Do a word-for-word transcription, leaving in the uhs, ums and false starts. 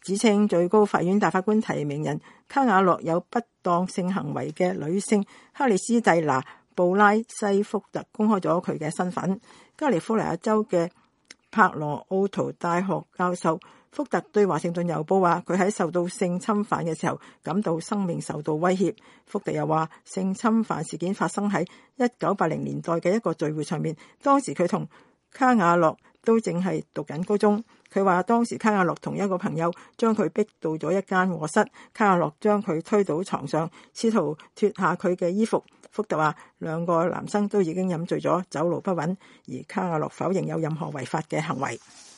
指稱最高法院大法官提名人卡瓦諾有不當性行為嘅女性克里斯蒂娜布拉西福特公開咗佢嘅身份。加利福尼亞州嘅帕羅奧圖大學教授福特對華盛頓郵報話，佢喺受到性侵犯嘅時候感到生命受到威脅。福特又話，性侵犯事件發生喺一九八零年代嘅一個聚會上面，當時佢同卡瓦諾都正係讀緊高中。佢話當時卡瓦諾同一個朋友將佢逼到咗一間臥室，卡瓦諾將佢推到床上，試圖脫下佢嘅衣服。福特話兩個男生都已經飲醉咗，走路不穩，而卡瓦諾否認有任何違法嘅行為。